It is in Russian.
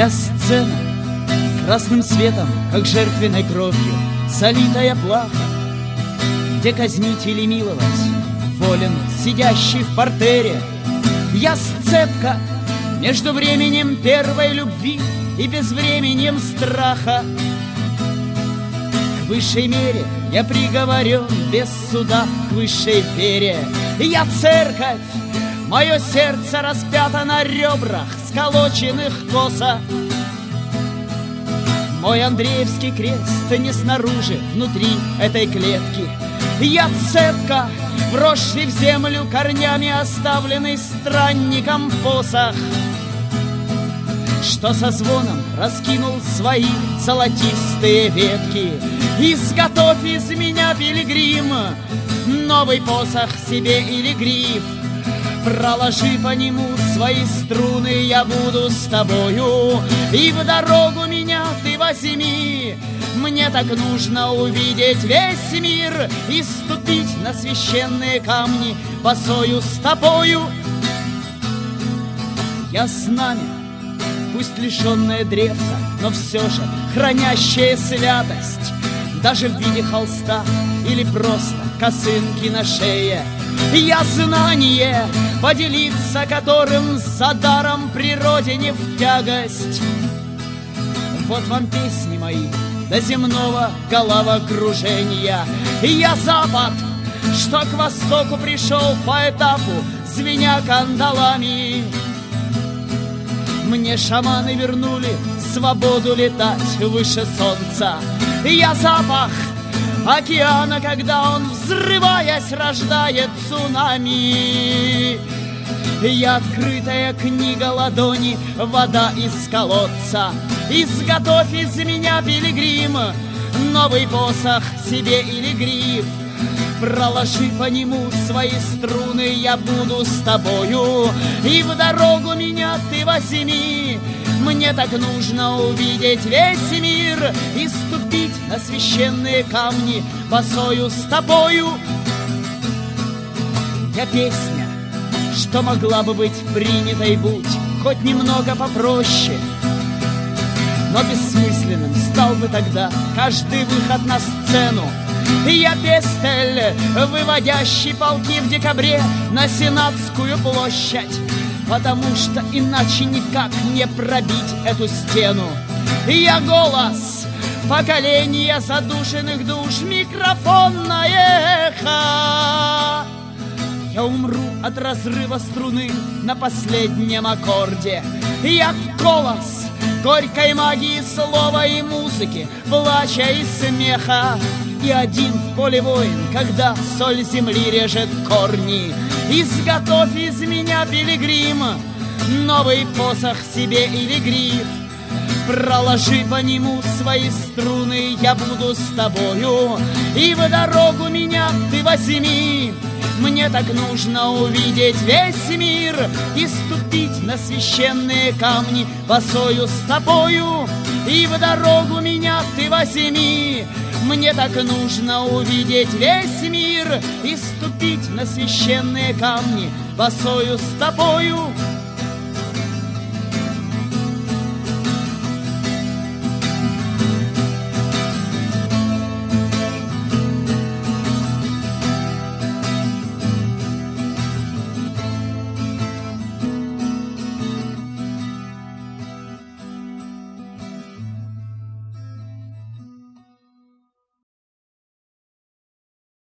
Вся сцена красным светом, как жертвенной кровью, солитая плаха, где казнить или миловать волен сидящий в портере. Я сцепка между временем первой любви и безвременем страха. К высшей мере я приговорен без суда к высшей вере. Я церковь, мое сердце распято на ребрах, сколоченных косо. Мой Андреевский крест не снаружи, внутри этой клетки. Я цепка, вросший в землю корнями оставленный странником посох, что со звоном раскинул свои золотистые ветки. Изготовь из меня, пилигрим, новый посох себе или гриф. Проложи по нему свои струны, я буду с тобою, и в дорогу меня ты возьми. Мне так нужно увидеть весь мир и ступить на священные камни босою стопою. Я знамя, пусть лишенное древка, но все же хранящее святость, даже в виде холста или просто косынки на шее. Я знание, поделиться которым за даром природе не в тягость. Вот вам песни мои до земного головокружения. Я запад, что к востоку пришел по этапу, звеня кандалами. Мне шаманы вернули свободу летать выше солнца. Я запах океана, когда он, взрываясь, рождает цунами. Я открытая книга ладони, вода из колодца. Изготовь из меня, пилигрим, новый посох себе или гриф. Проложи по нему свои струны, я буду с тобою, и в дорогу меня ты возьми. Мне так нужно увидеть весь мир и ступить на священные камни босою стопою. Я песня, что могла бы быть принятой, будь хоть немного попроще, но бессмысленным стал бы тогда каждый выход на сцену. Я пестель, выводящий полки в декабре на Сенатскую площадь, потому что иначе никак не пробить эту стену. Я голос поколения задушенных душ, микрофонное эхо. Я умру от разрыва струны на последнем аккорде. Я голос горькой магии слова и музыки, плача и смеха. И один в поле воин, когда соль земли режет корни. Изготовь из меня, пилигрим, новый посох себе или гриф. Проложи по нему свои струны, я буду с тобою, и в дорогу меня ты возьми. Мне так нужно увидеть весь мир и ступить на священные камни босою стопою, и в дорогу меня ты возьми. Мне так нужно увидеть весь мир и ступить на священные камни босою стопою,